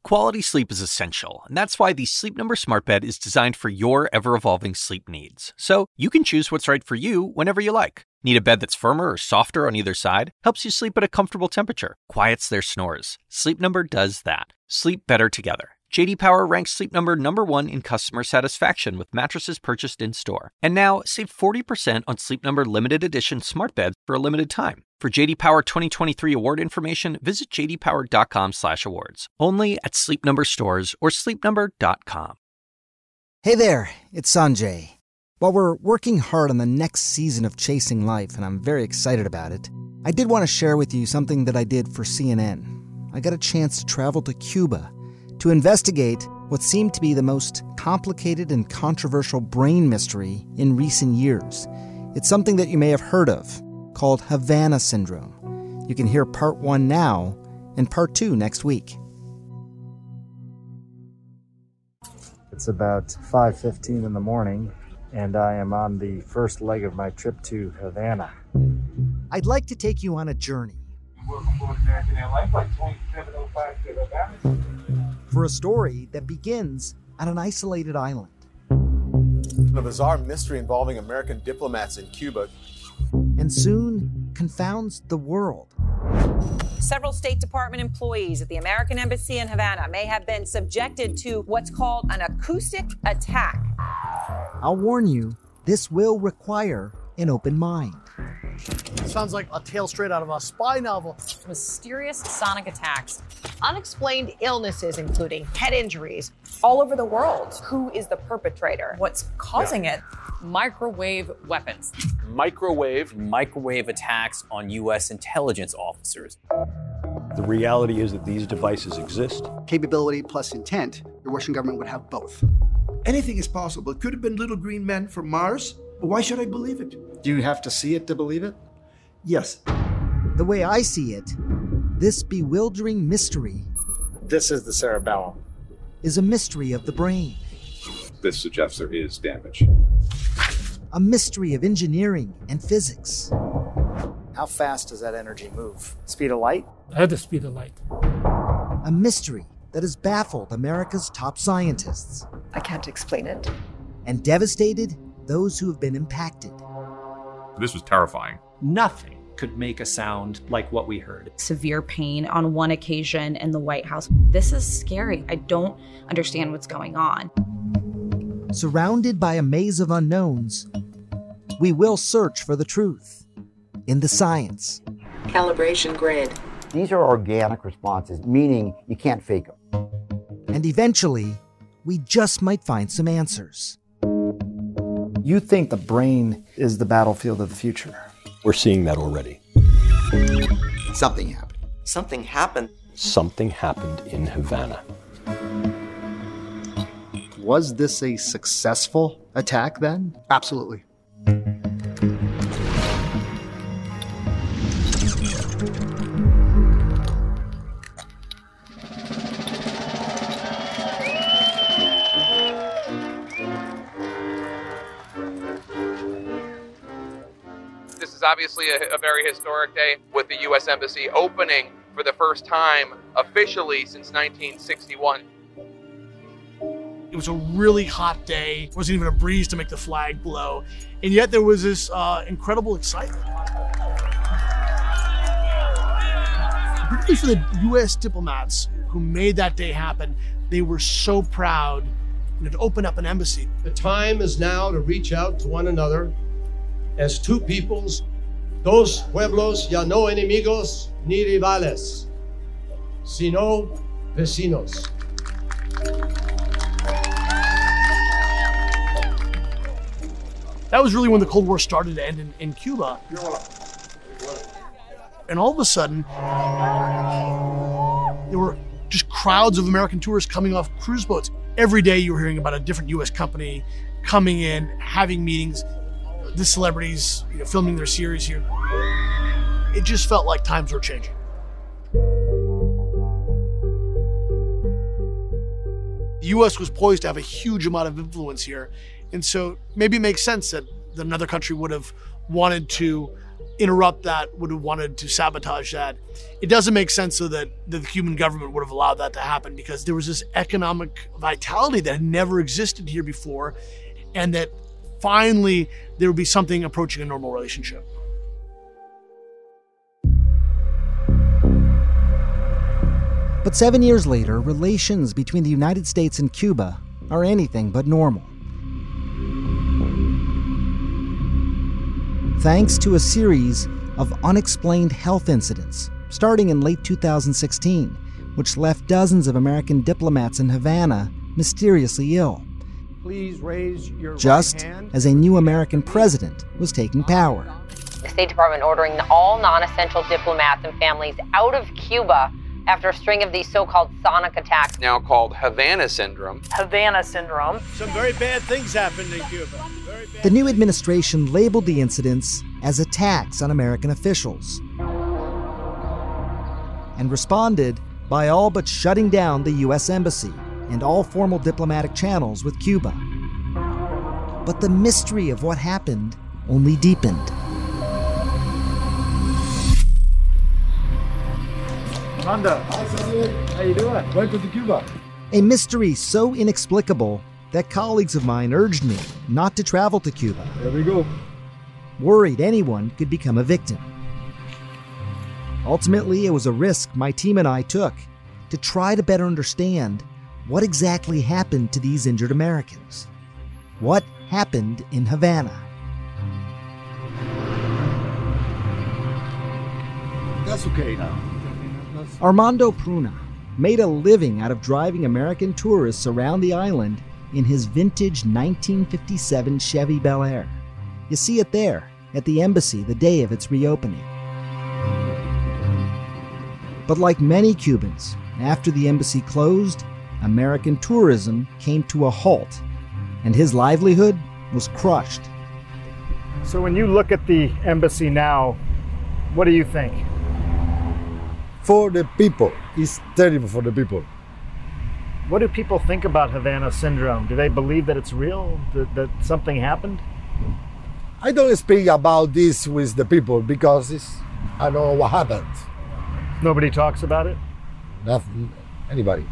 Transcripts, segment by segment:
Quality sleep is essential, and that's why the Sleep Number Smart Bed is designed for your ever-evolving sleep needs. So you can choose what's right for you whenever you like. Need a bed that's firmer or softer on either side? Helps you sleep at a comfortable temperature. Quiets their snores. Sleep Number does that. Sleep better together. J.D. Power ranks Sleep Number #1 in customer satisfaction with mattresses purchased in-store. And now, save 40% on Sleep Number limited edition smart beds for a limited time. For J.D. Power 2023 award information, visit jdpower.com/awards. Only at Sleep Number stores or sleepnumber.com. Hey there, it's Sanjay. While we're working hard on the next season of Chasing Life, and I'm very excited about it, I did want to share with you something that I did for CNN. I got a chance to travel to Cuba to investigate what seemed to be the most complicated and controversial brain mystery in recent years. It's something that you may have heard of, called Havana Syndrome. You can hear part 1 now and part 2 next week. It's about 5:15 in the morning, and I am on the first leg of my trip to Havana. I'd like to take you on a journey. For a story that begins at an isolated island. A bizarre mystery involving American diplomats in Cuba. And soon confounds the world. Several State Department employees at the American Embassy in Havana may have been subjected to what's called an acoustic attack. I'll warn you, this will require an open mind. Sounds like a tale straight out of a spy novel. Mysterious sonic attacks. Unexplained illnesses, including head injuries, all over the world. Who is the perpetrator? What's causing it? Microwave weapons. Microwave attacks on U.S. intelligence officers. The reality is that these devices exist. Capability plus intent, the Russian government would have both. Anything is possible. It could have been little green men from Mars. But why should I believe it? Do you have to see it to believe it? Yes. The way I see it, this bewildering mystery. This is the cerebellum. Is a mystery of the brain. This suggests there is damage. A mystery of engineering and physics. How fast does that energy move? Speed of light? At the speed of light. A mystery that has baffled America's top scientists. I can't explain it. And devastated those who have been impacted. This was terrifying. Nothing could make a sound like what we heard. Severe pain on one occasion in the White House. This is scary. I don't understand what's going on. Surrounded by a maze of unknowns, we will search for the truth in the science. Calibration grid. These are organic responses, meaning you can't fake them. And eventually, we just might find some answers. You think the brain is the battlefield of the future. We're seeing that already. Something happened. Something happened. Something happened in Havana. Was this a successful attack then? Absolutely. This is obviously a very historic day with the U.S. Embassy opening for the first time officially since 1961. It was a really hot day. It wasn't even a breeze to make the flag blow. And yet there was this incredible excitement. Particularly for the U.S. diplomats who made that day happen, they were so proud to open up an embassy. The time is now to reach out to one another as two peoples. Dos pueblos ya no enemigos ni rivales, sino vecinos. That was really when the Cold War started to end in Cuba. And all of a sudden, there were just crowds of American tourists coming off cruise boats. Every day you were hearing about a different U.S. company coming in, having meetings, the celebrities filming their series here. It just felt like times were changing. The U.S. was poised to have a huge amount of influence here. And so maybe it makes sense that another country would have wanted to interrupt that, would have wanted to sabotage that. It doesn't make sense so that the Cuban government would have allowed that to happen, because there was this economic vitality that had never existed here before, and that finally there would be something approaching a normal relationship. But 7 years later, relations between the United States and Cuba are anything but normal. Thanks to a series of unexplained health incidents, starting in late 2016, which left dozens of American diplomats in Havana mysteriously ill. Please raise your just right hand. As a new American president was taking power. The State Department ordering all non-essential diplomats and families out of Cuba after a string of these so-called sonic attacks. Now called Havana Syndrome. Havana Syndrome. Some very bad things happened in Cuba. The new administration labeled the incidents as attacks on American officials and responded by all but shutting down the U.S. Embassy and all formal diplomatic channels with Cuba. But the mystery of what happened only deepened. Armando, how you doing? Welcome to Cuba. A mystery so inexplicable that colleagues of mine urged me not to travel to Cuba. There we go. Worried anyone could become a victim. Ultimately, it was a risk my team and I took to try to better understand what exactly happened to these injured Americans. What happened in Havana? That's okay now. Armando Pruna made a living out of driving American tourists around the island in his vintage 1957 Chevy Bel Air. You see it there at the embassy the day of its reopening. But like many Cubans, after the embassy closed, American tourism came to a halt, and his livelihood was crushed. So when you look at the embassy now, what do you think? For the people. It's terrible for the people. What do people think about Havana Syndrome? Do they believe that it's real, that something happened? I don't speak about this with the people because I don't know what happened. Nobody talks about it? Nothing, anybody.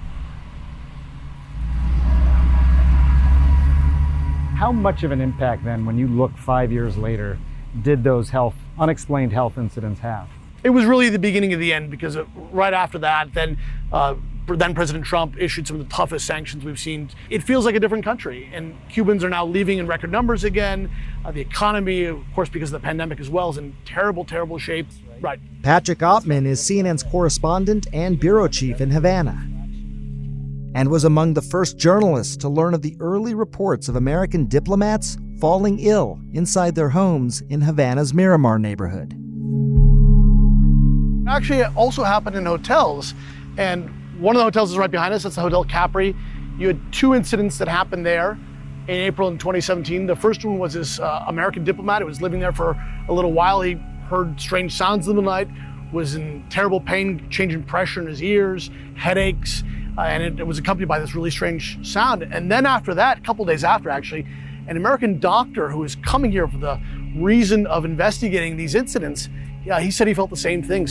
How much of an impact then, when you look 5 years later, did those unexplained health incidents have? It was really the beginning of the end, because right after that, then President Trump issued some of the toughest sanctions we've seen. It feels like a different country, and Cubans are now leaving in record numbers again. The economy, of course, because of the pandemic as well, is in terrible, terrible shape. Right. Patrick Ottman is CNN's correspondent and bureau chief in Havana, and was among the first journalists to learn of the early reports of American diplomats falling ill inside their homes in Havana's Miramar neighborhood. Actually, it also happened in hotels, and one of the hotels is right behind us. That's the Hotel Capri. You had two incidents that happened there in April in 2017. The first one was this American diplomat who was living there for a little while. He heard strange sounds in the night, was in terrible pain, changing pressure in his ears, headaches, and it was accompanied by this really strange sound. And then after that, a couple days after actually, an American doctor who was coming here for the reason of investigating these incidents, he said he felt the same things.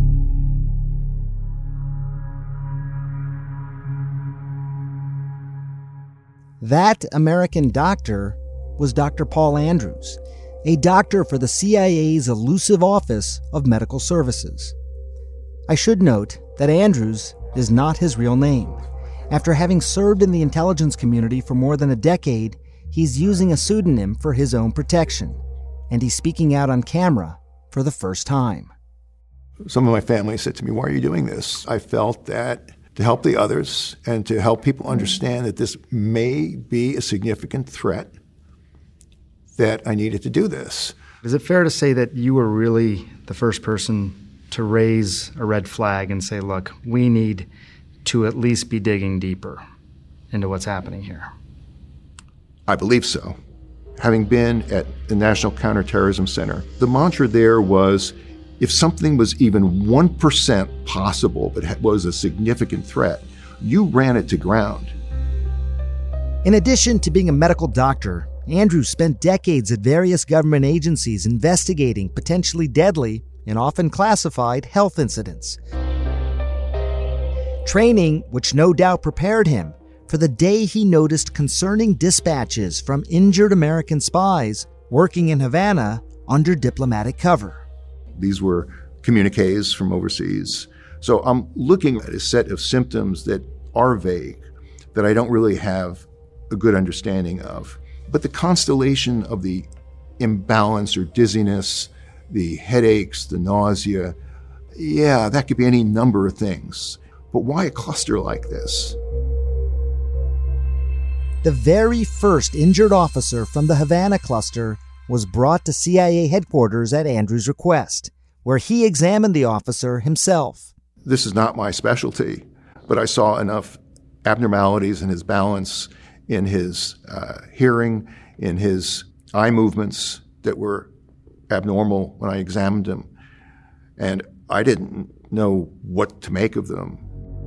That American doctor was Dr. Paul Andrews, a doctor for the CIA's elusive Office of Medical Services. I should note that Andrews is not his real name. After having served in the intelligence community for more than a decade, he's using a pseudonym for his own protection, and he's speaking out on camera for the first time. Some of my family said to me, "Why are you doing this?" I felt that to help the others and to help people understand that this may be a significant threat, that I needed to do this. Is it fair to say that you were really the first person to raise a red flag and say, look, we need to at least be digging deeper into what's happening here? I believe so. Having been at the National Counterterrorism Center, the mantra there was, if something was even 1% possible but was a significant threat, you ran it to ground. In addition to being a medical doctor, Andrews spent decades at various government agencies investigating potentially deadly and often classified health incidents. Training which no doubt prepared him for the day he noticed concerning dispatches from injured American spies working in Havana under diplomatic cover. These were communiques from overseas. So I'm looking at a set of symptoms that are vague, that I don't really have a good understanding of. But the constellation of the imbalance or dizziness, the headaches, the nausea, yeah, that could be any number of things. But why a cluster like this? The very first injured officer from the Havana cluster was brought to CIA headquarters at Andrews' request, where he examined the officer himself. This is not my specialty, but I saw enough abnormalities in his balance, in his hearing, in his eye movements that were abnormal when I examined him. And I didn't know what to make of them.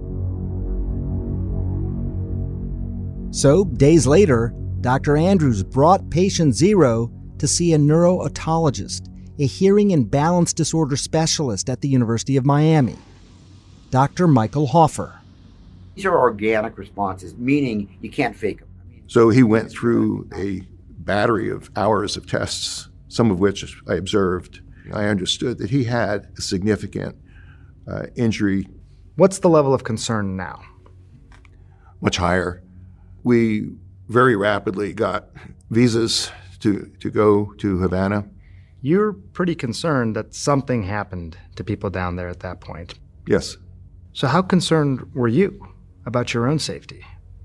So, days later, Dr. Andrews brought patient 0 to see a neuro-otologist, a hearing and balance disorder specialist at the University of Miami, Dr. Michael Hoffer. These are organic responses, meaning you can't fake them. So he went through a battery of hours of tests, some of which I observed. I understood that he had a significant injury. What's the level of concern now? Much higher. We very rapidly got visas to go to Havana. You're pretty concerned that something happened to people down there at that point. Yes. So how concerned were you about your own safety?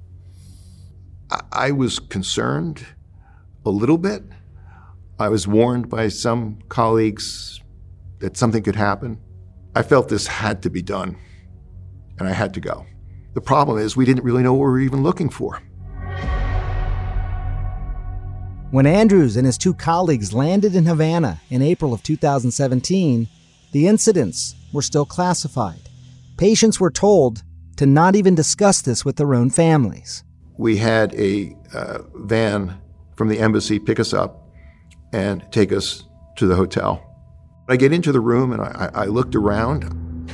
I was concerned a little bit. I was warned by some colleagues that something could happen. I felt this had to be done, and I had to go. The problem is we didn't really know what we were even looking for. When Andrews and his 2 colleagues landed in Havana in April of 2017, the incidents were still classified. Patients were told to not even discuss this with their own families. We had a van from the embassy pick us up and take us to the hotel. I get into the room and I looked around.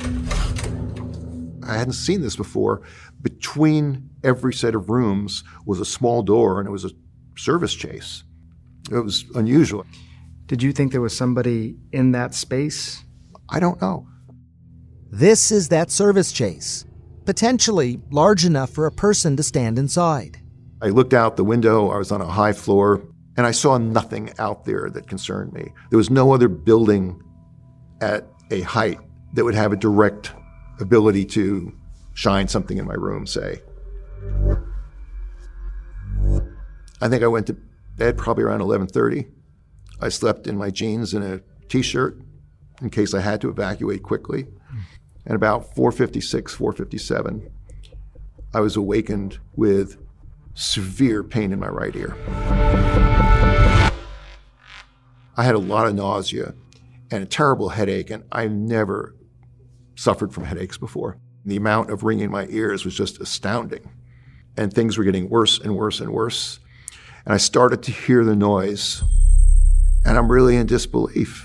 I hadn't seen this before. Between every set of rooms was a small door, and it was a service chase. It was unusual. Did you think there was somebody in that space? I don't know. This is that service chase, potentially large enough for a person to stand inside. I looked out the window. I was on a high floor, and I saw nothing out there that concerned me. There was no other building at a height that would have a direct ability to shine something in my room, say. I think I went to bed probably around 11:30. I slept in my jeans and a t-shirt in case I had to evacuate quickly. And about 4:56, 4:57, I was awakened with severe pain in my right ear. I had a lot of nausea and a terrible headache, and I never suffered from headaches before. The amount of ringing in my ears was just astounding. And things were getting worse and worse and worse. And I started to hear the noise, and I'm really in disbelief.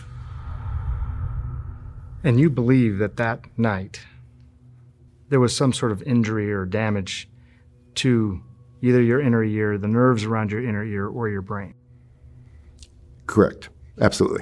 And you believe that that night there was some sort of injury or damage to either your inner ear, the nerves around your inner ear, or your brain? Correct. Absolutely.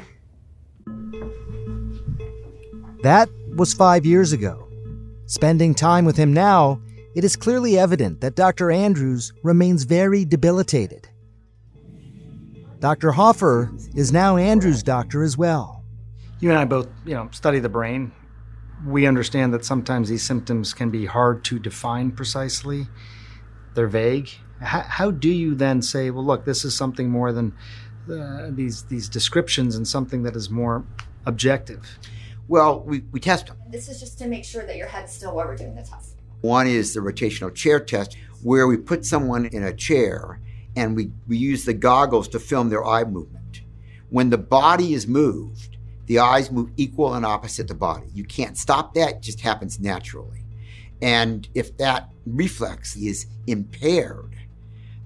That was 5 years ago. Spending time with him now, it is clearly evident that Dr. Andrews remains very debilitated. Dr. Hoffer is now Andrews' doctor as well. You and I both, study the brain. We understand that sometimes these symptoms can be hard to define precisely. They're vague. How do you then say, well, look, this is something more than these descriptions and something that is more objective? Well, we test them. This is just to make sure that your head's still where we're doing the test. One is the rotational chair test, where we put someone in a chair and we use the goggles to film their eye movement. When the body is moved, the eyes move equal and opposite the body. You can't stop that, it just happens naturally. And if that reflex is impaired,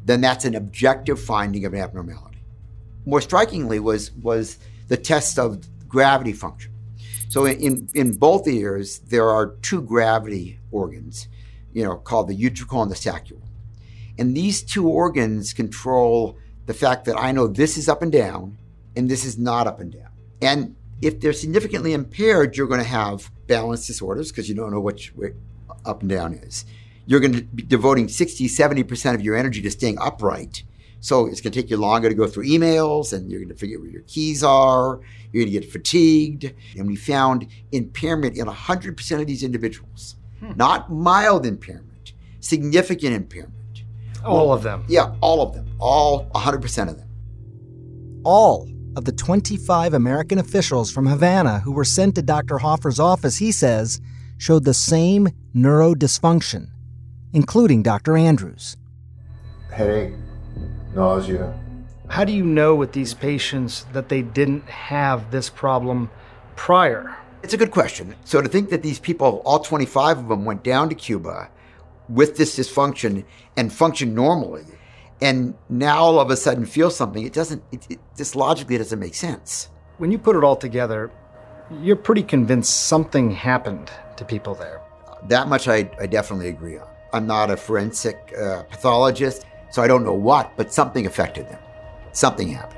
then that's an objective finding of an abnormality. More strikingly was the test of gravity function. So in both ears, there are two gravity organs, called the utricle and the saccule. And these two organs control the fact that I know this is up and down and this is not up and down. And if they're significantly impaired, you're going to have balance disorders because you don't know which way up and down is. You're going to be devoting 60-70% of your energy to staying upright. So it's going to take you longer to go through emails, and you're going to figure where your keys are. You're going to get fatigued. And we found impairment in 100% of these individuals. Not mild impairment, significant impairment. All of them? Yeah, all of them. All 100% of them. All of the 25 American officials from Havana who were sent to Dr. Hoffer's office, he says, showed the same neurodysfunction, including Dr. Andrews. Headache, nausea. How do you know with these patients that they didn't have this problem prior? It's a good question. So to think that these people, all 25 of them, went down to Cuba with this dysfunction and functioned normally, and now all of a sudden feel something, it just logically doesn't make sense. When you put it all together, you're pretty convinced something happened to people there. That much I definitely agree on. I'm not a forensic pathologist, so I don't know what, but something affected them. Something happened.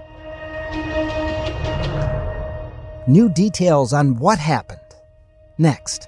New details on what happened. Next.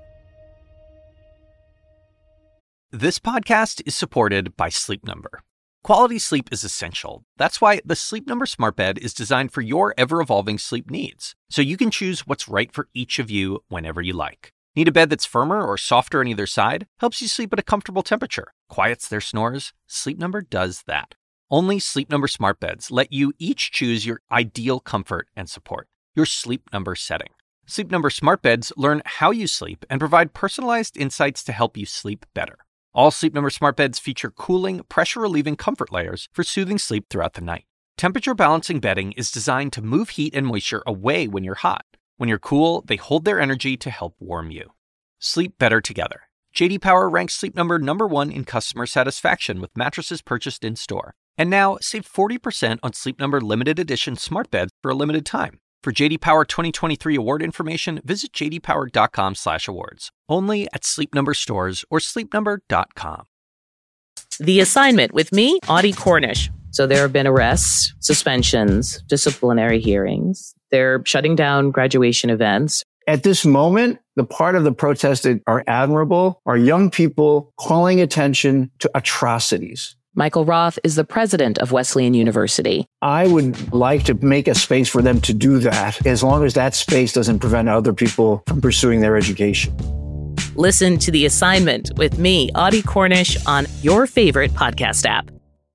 This podcast is supported by Sleep Number. Quality sleep is essential. That's why the Sleep Number Smart Bed is designed for your ever-evolving sleep needs, so you can choose what's right for each of you whenever you like. Need a bed that's firmer or softer on either side? Helps you sleep at a comfortable temperature. Quiets their snores? Sleep Number does that. Only Sleep Number Smart Beds let you each choose your ideal comfort and support, your Sleep Number setting. Sleep Number Smart Beds learn how you sleep and provide personalized insights to help you sleep better. All Sleep Number Smart Beds feature cooling, pressure-relieving comfort layers for soothing sleep throughout the night. Temperature-balancing bedding is designed to move heat and moisture away when you're hot. When you're cool, they hold their energy to help warm you. Sleep better together. J.D. Power ranks Sleep Number #1 in customer satisfaction with mattresses purchased in-store. And now, save 40% on Sleep Number limited edition smart beds for a limited time. For J.D. Power 2023 award information, visit jdpower.com/awards. Only at Sleep Number stores or sleepnumber.com. The Assignment with me, Audie Cornish. So there have been arrests, suspensions, disciplinary hearings. They're shutting down graduation events. At this moment, the part of the protests that are admirable are young people calling attention to atrocities. Michael Roth is the president of Wesleyan University. I would like to make a space for them to do that, as long as that space doesn't prevent other people from pursuing their education. Listen to The Assignment with me, Audie Cornish, on your favorite podcast app.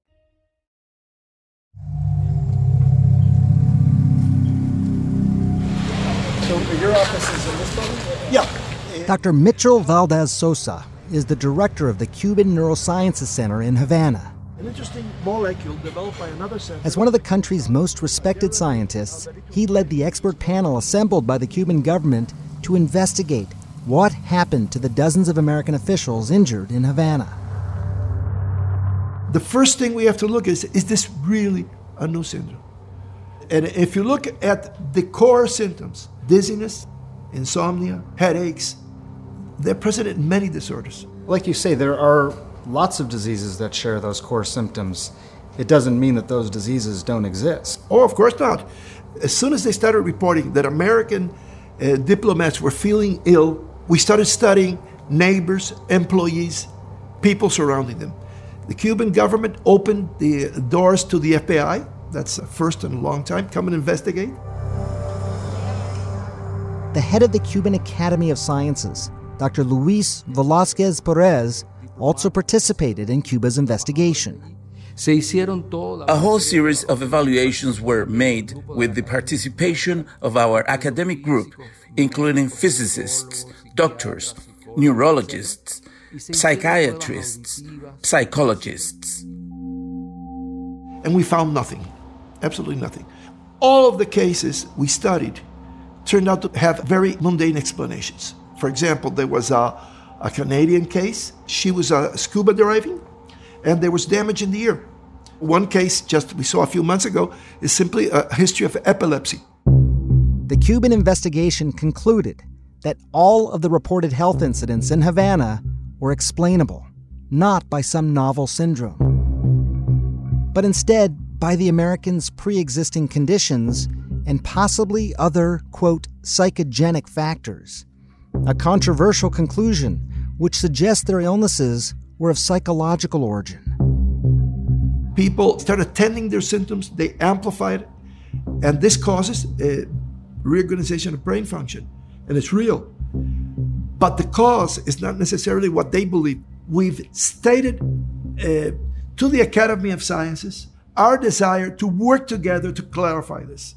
So your office is in this building? Yeah. Dr. Mitchell Valdez Sosa is the director of the Cuban Neurosciences Center in Havana. An interesting molecule developed by another center. As one of the country's most respected scientists, he led the expert panel assembled by the Cuban government to investigate what happened to the dozens of American officials injured in Havana. The first thing we have to look is this really a new syndrome? And if you look at the core symptoms, dizziness, insomnia, headaches, they're present in many disorders. Like you say, there are lots of diseases that share those core symptoms. It doesn't mean that those diseases don't exist. Oh, of course not. As soon as they started reporting that American diplomats were feeling ill, we started studying neighbors, employees, people surrounding them. The Cuban government opened the doors to the FBI. That's first in a long time. Come and investigate. The head of the Cuban Academy of Sciences, Dr. Luis Velázquez Perez, also participated in Cuba's investigation. A whole series of evaluations were made with the participation of our academic group, including physicists, doctors, neurologists, psychiatrists, psychologists. And we found nothing, absolutely nothing. All of the cases we studied turned out to have very mundane explanations. For example, there was a Canadian case. She was scuba diving, and there was damage in the ear. One case just we saw a few months ago is simply a history of epilepsy. The Cuban investigation concluded that all of the reported health incidents in Havana were explainable, not by some novel syndrome, but instead by the Americans' pre-existing conditions and possibly other, quote, psychogenic factors. A controversial conclusion which suggests their illnesses were of psychological origin. People start attending their symptoms, they amplify it, and this causes a reorganization of brain function, and it's real. But the cause is not necessarily what they believe. We've stated to the Academy of Sciences our desire to work together to clarify this.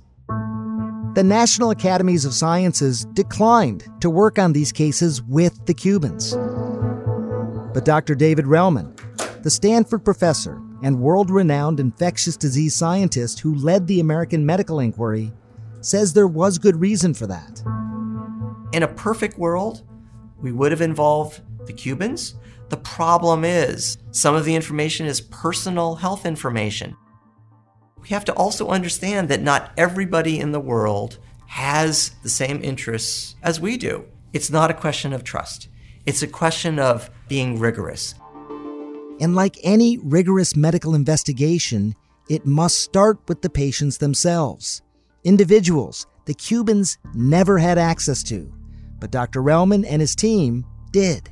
The National Academies of Sciences declined to work on these cases with the Cubans. But Dr. David Relman, the Stanford professor and world-renowned infectious disease scientist who led the American medical inquiry, says there was good reason for that. In a perfect world, we would have involved the Cubans. The problem is, some of the information is personal health information. We have to also understand that not everybody in the world has the same interests as we do. It's not a question of trust. It's a question of being rigorous. And like any rigorous medical investigation, it must start with the patients themselves. Individuals the Cubans never had access to, but Dr. Relman and his team did.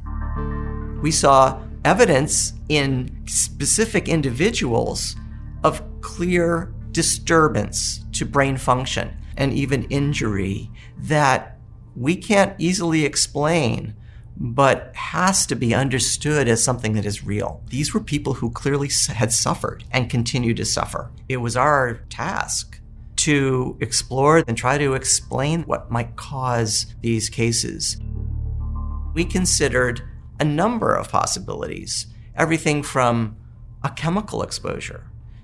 We saw evidence in specific individuals of clear disturbance to brain function and even injury that we can't easily explain, but has to be understood as something that is real. These were people who clearly had suffered and continue to suffer. It was our task to explore and try to explain what might cause these cases. We considered a number of possibilities, everything from a chemical exposure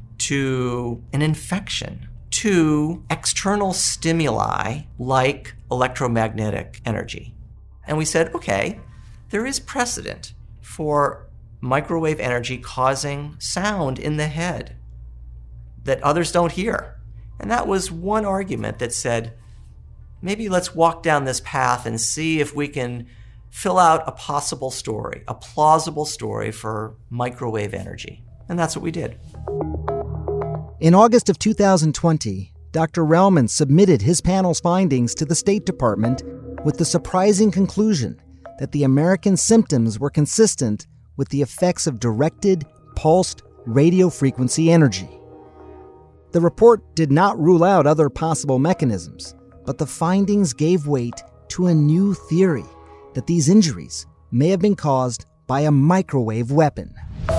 to an infection to external stimuli like electromagnetic energy. And we said, okay, there is precedent for microwave energy causing sound in the head that others don't hear. And that was one argument that said, maybe let's walk down this path and see if we can fill out a possible story, a plausible story for microwave energy. And that's what we did. In August of 2020, Dr. Relman submitted his panel's findings to the State Department with the surprising conclusion that the American symptoms were consistent with the effects of directed, pulsed radio frequency energy. The report did not rule out other possible mechanisms, but the findings gave weight to a new theory that these injuries may have been caused by a microwave weapon.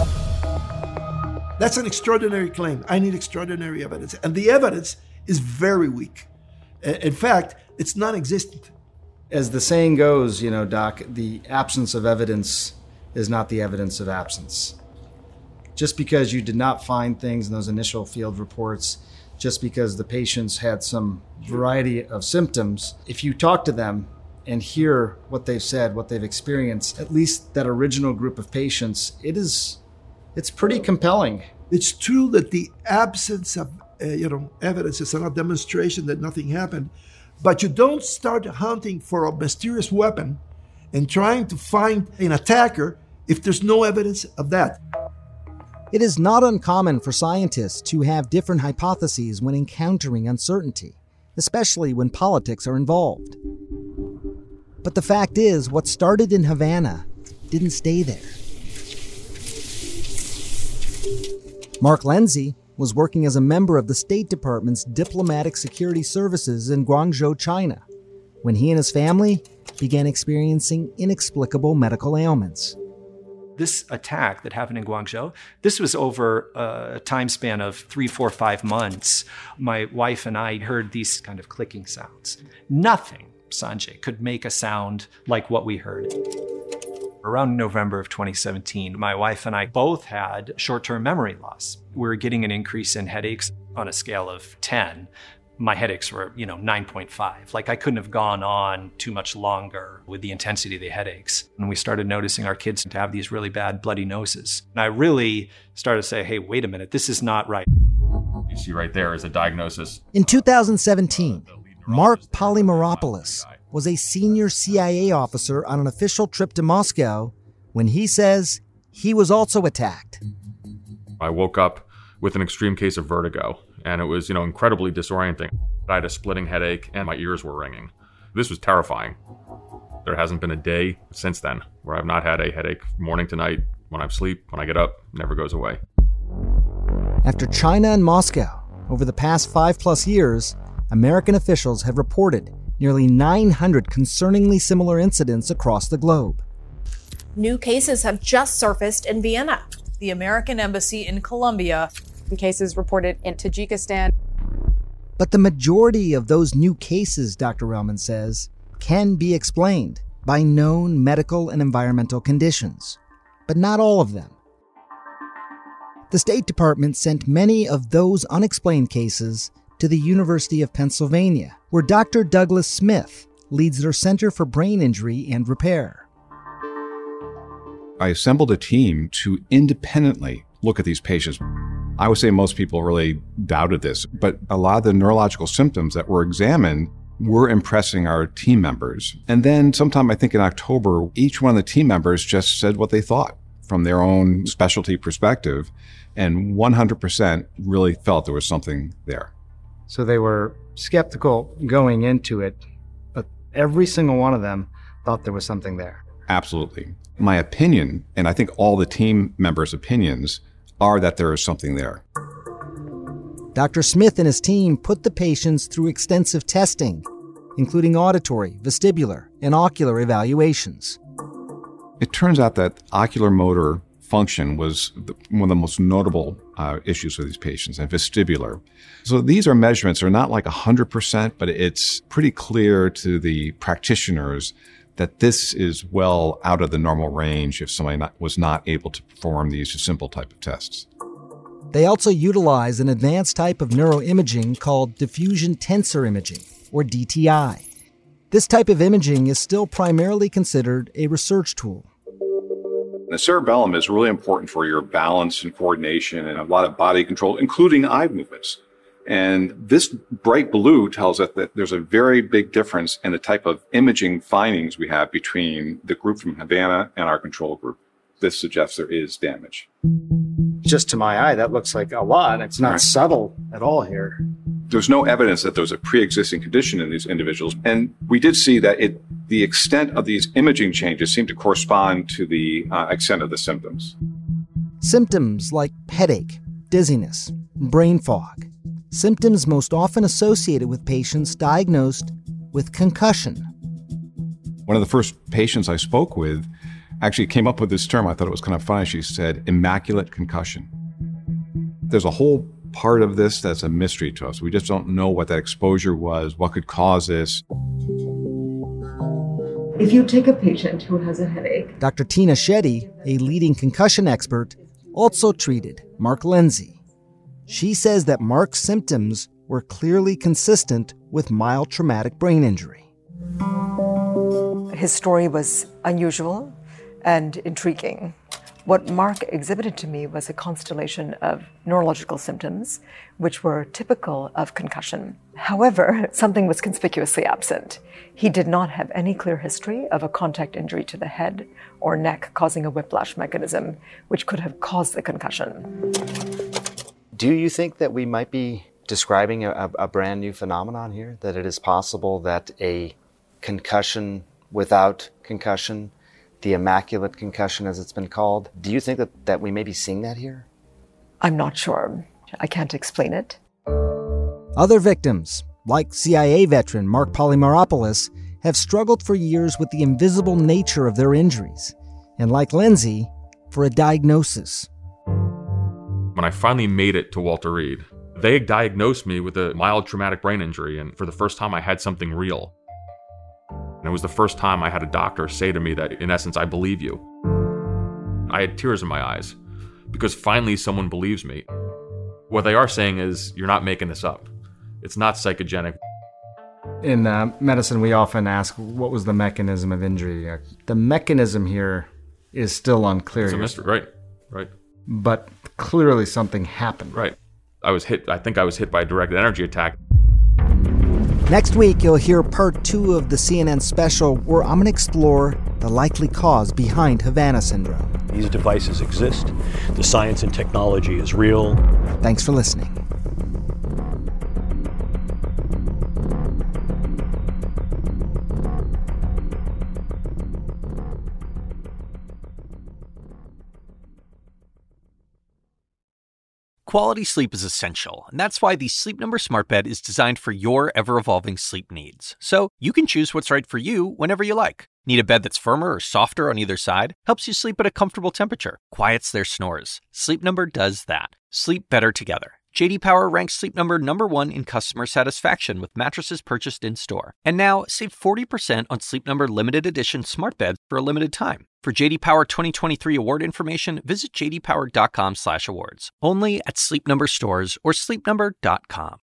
That's an extraordinary claim. I need extraordinary evidence. And the evidence is very weak. In fact, it's non-existent. As the saying goes, Doc, the absence of evidence is not the evidence of absence. Just because you did not find things in those initial field reports, just because the patients had some variety of symptoms, if you talk to them and hear what they've said, what they've experienced, at least that original group of patients, it's pretty compelling. It's true that the absence of evidence is not a demonstration that nothing happened, but you don't start hunting for a mysterious weapon and trying to find an attacker if there's no evidence of that. It is not uncommon for scientists to have different hypotheses when encountering uncertainty, especially when politics are involved. But the fact is, what started in Havana didn't stay there. Mark Lenzi was working as a member of the State Department's Diplomatic Security Services in Guangzhou, China, when he and his family began experiencing inexplicable medical ailments. This attack that happened in Guangzhou, this was over a time span of 3, 4, 5 months. My wife and I heard these kind of clicking sounds. Nothing, Sanjay, could make a sound like what we heard. Around November of 2017, my wife and I both had short-term memory loss. We were getting an increase in headaches on a scale of 10. my headaches were, 9.5. Like I couldn't have gone on too much longer with the intensity of the headaches. And we started noticing our kids to have these really bad bloody noses. And I really started to say, hey, wait a minute, this is not right. You see right there is a diagnosis. In 2017, Mark Polymeropoulos was a senior CIA officer on an official trip to Moscow when he says he was also attacked. I woke up with an extreme case of vertigo, and it was, incredibly disorienting. I had a splitting headache, and my ears were ringing. This was terrifying. There hasn't been a day since then where I've not had a headache morning to night. When I sleep, when I get up, it never goes away. After China and Moscow, over the past 5+ years, American officials have reported nearly 900 concerningly similar incidents across the globe. New cases have just surfaced in Vienna, the American embassy in Colombia, and cases reported in Tajikistan. But the majority of those new cases, Dr. Relman says, can be explained by known medical and environmental conditions, but not all of them. The State Department sent many of those unexplained cases to the University of Pennsylvania, where Dr. Douglas Smith leads their Center for Brain Injury and Repair. I assembled a team to independently look at these patients. I would say most people really doubted this, but a lot of the neurological symptoms that were examined were impressing our team members. And then sometime, I think in October, each one of the team members just said what they thought from their own specialty perspective, and 100% really felt there was something there. So they were skeptical going into it, but every single one of them thought there was something there. Absolutely. My opinion, and I think all the team members' opinions, are that there is something there. Dr. Smith and his team put the patients through extensive testing, including auditory, vestibular, and ocular evaluations. It turns out that ocular motor function was one of the most notable issues for these patients, and vestibular. So these are measurements that are not like 100%, but it's pretty clear to the practitioners that this is well out of the normal range if somebody was not able to perform these simple type of tests. They also utilize an advanced type of neuroimaging called diffusion tensor imaging, or DTI. This type of imaging is still primarily considered a research tool. The cerebellum is really important for your balance and coordination and a lot of body control, including eye movements. And this bright blue tells us that there's a very big difference in the type of imaging findings we have between the group from Havana and our control group. This suggests there is damage. Just to my eye, that looks like a lot. It's not subtle at all here. There's no evidence that there's a pre-existing condition in these individuals. And we did see that the extent of these imaging changes seem to correspond to the extent of the symptoms. Symptoms like headache, dizziness, brain fog. Symptoms most often associated with patients diagnosed with concussion. One of the first patients I spoke with actually came up with this term. I thought it was kind of funny. She said, immaculate concussion. There's a whole part of this that's a mystery to us. We just don't know what that exposure was, what could cause this. If you take a patient who has a headache... Dr. Tina Shetty, a leading concussion expert, also treated Mark Lindsay. She says that Mark's symptoms were clearly consistent with mild traumatic brain injury. His story was unusual and intriguing. What Mark exhibited to me was a constellation of neurological symptoms, which were typical of concussion. However, something was conspicuously absent. He did not have any clear history of a contact injury to the head or neck causing a whiplash mechanism, which could have caused the concussion. Do you think that we might be describing a brand new phenomenon here? That it is possible that a concussion without concussion, the immaculate concussion as it's been called, do you think that we may be seeing that here? I'm not sure. I can't explain it. Other victims, like CIA veteran Mark Polymeropoulos, have struggled for years with the invisible nature of their injuries, and like Lindsay, for a diagnosis. When I finally made it to Walter Reed, they diagnosed me with a mild traumatic brain injury, and for the first time I had something real. And it was the first time I had a doctor say to me that, in essence, I believe you. I had tears in my eyes, because finally someone believes me. What they are saying is, you're not making this up. It's not psychogenic. In medicine, we often ask, what was the mechanism of injury? The mechanism here is still unclear. It's a mystery, right. But clearly something happened. Right. I think I was hit by a directed energy attack. Next week, you'll hear part 2 of the CNN special where I'm going to explore the likely cause behind Havana syndrome. These devices exist. The science and technology is real. Thanks for listening. Quality sleep is essential, and that's why the Sleep Number Smart Bed is designed for your ever-evolving sleep needs. So you can choose what's right for you whenever you like. Need a bed that's firmer or softer on either side? Helps you sleep at a comfortable temperature. Quiets their snores. Sleep Number does that. Sleep better together. J.D. Power ranks Sleep Number #1 in customer satisfaction with mattresses purchased in-store. And now, save 40% on Sleep Number limited edition smart beds for a limited time. For J.D. Power 2023 award information, visit jdpower.com/awards. Only at Sleep Number stores or sleepnumber.com.